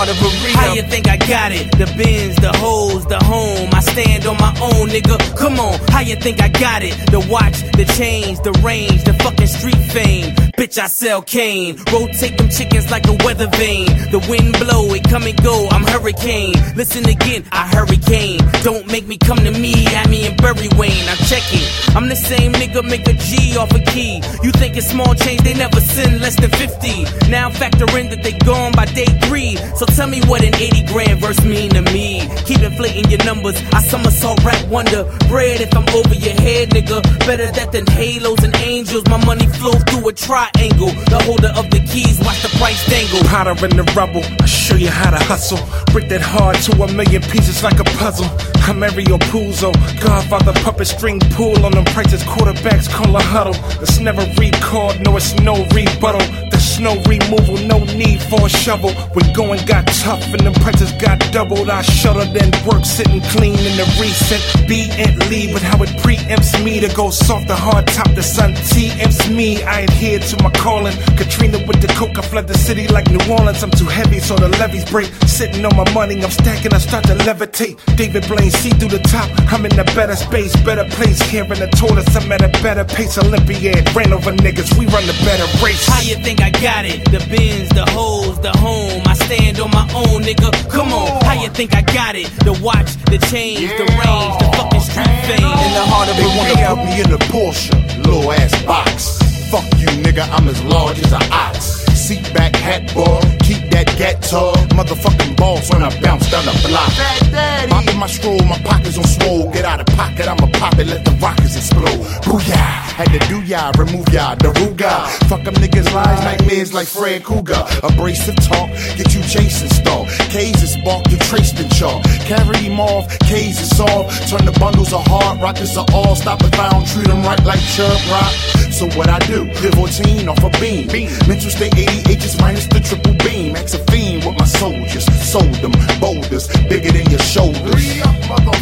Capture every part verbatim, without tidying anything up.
heart of a real. How you think I got it? The Benz, the hoes, the home. I stand on my own, nigga. Come on, how you think I got it? The watch, the chains, the range, the fucking street fame. Bitch, I sell cane. Rotate them chickens like a weather vane. The wind blow, it come and go. I'm hurricane. Listen again, I hurricane. Don't make me come to me, at me and Bury Wayne. I'm checking. I'm the same nigga, make a G off a key. You think it's small change, they never send less than fifty. Now factor in that they gone by day three. So tell me what an eighty grand verse mean to me. Keep inflating your numbers, I somersault rap wonder. Bread if I'm over your head, nigga. Better that than halos and angels. My money flows through a triangle. The holder of the keys, watch the price dangle. Powder in the rubble, I show you how to hustle. Break that hard to a million pieces like a puzzle. I'm Mario Puzo, Godfather puppet string pull on them prices. Quarterbacks call a huddle. It's never recalled, no, it's no rebuttal. There's no removal, no need for a shovel. When going got tough and the prices got doubled, I shuttled and work sitting clean in the recent B and lead. But how it preempts me to go soft, the hard top, the sun T-empts me. I adhere to my calling. Katrina with the coke, I flood the city like New Orleans. I'm too heavy, so the levees break. Sitting on my money, I'm stacking, I start to levitate. David Blaine, see through the top. I'm in a better space, better place. Here in the tortoise, I'm at a better pace. Olympiad, ran over niggas, we run the better race. How you think I got it? The Benz, the hoes, the home. I stand on my own, nigga. Come on, how you think I got it? The watch, the chains, yeah. The range, the fucking street fame. In the heart of they a wanna put me in a Porsche, little ass box. Fuck you, nigga, I'm as large as an ox. Seat back, hat ball, keep that gat tall. Motherfucking balls when I bounce down the block. Poppin' my stroll, my pockets on swole. Get out of pocket, I'ma pop it, let the rockets explode. Booyah, had to do ya, remove ya, the Ruga. Fuck them niggas' lies, nightmares like Fred Cougar. Abrasive talk, get you chasing stall. K's is spark, you traced and chalk. Carry him off, K's is soft. Turn the bundles of hard, rockets are all. Stop if I don't treat them right like chirp rock. So what I do, fourteen off a beam. Mental state eighty H's minus the triple beam. Axe a fiend with my soldiers. Sold them boulders bigger than your shoulders. Hurry up,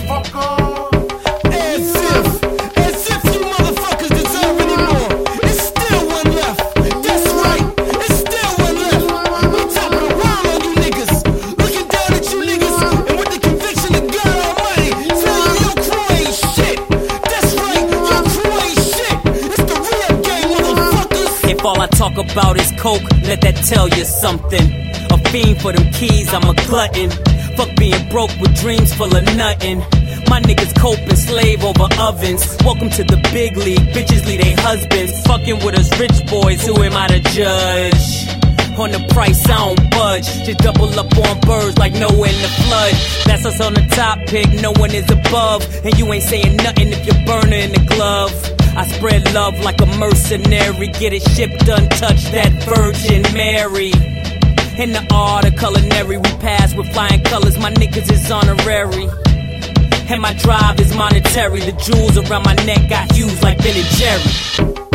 motherfucker. As if, as if you motherfuckers deserve any more. It's still one left. That's right, it's still one left. We top of the world on you niggas. Looking down at you niggas, and with the conviction of God Almighty, telling you your crew ain't shit. That's right, your crew ain't shit. It's the real game, motherfuckers. If all I talk about is coke, let that tell you something. A fiend for them keys, I'm a glutton. Fuck being broke with dreams full of nothing. My niggas cope and slave over ovens. Welcome to the big league, bitches leave they husbands. Fucking with us rich boys, who am I to judge? On the price, I don't budge. Just double up on birds like Noah in the flood. That's us on the top pick, no one is above. And you ain't saying nothing if you're burner in the glove. I spread love like a mercenary. Get it shipped untouched, that Virgin Mary. In the art of culinary, we pass with flying colors. My niggas is honorary. And my drive is monetary. The jewels around my neck got hues like Ben and Jerry.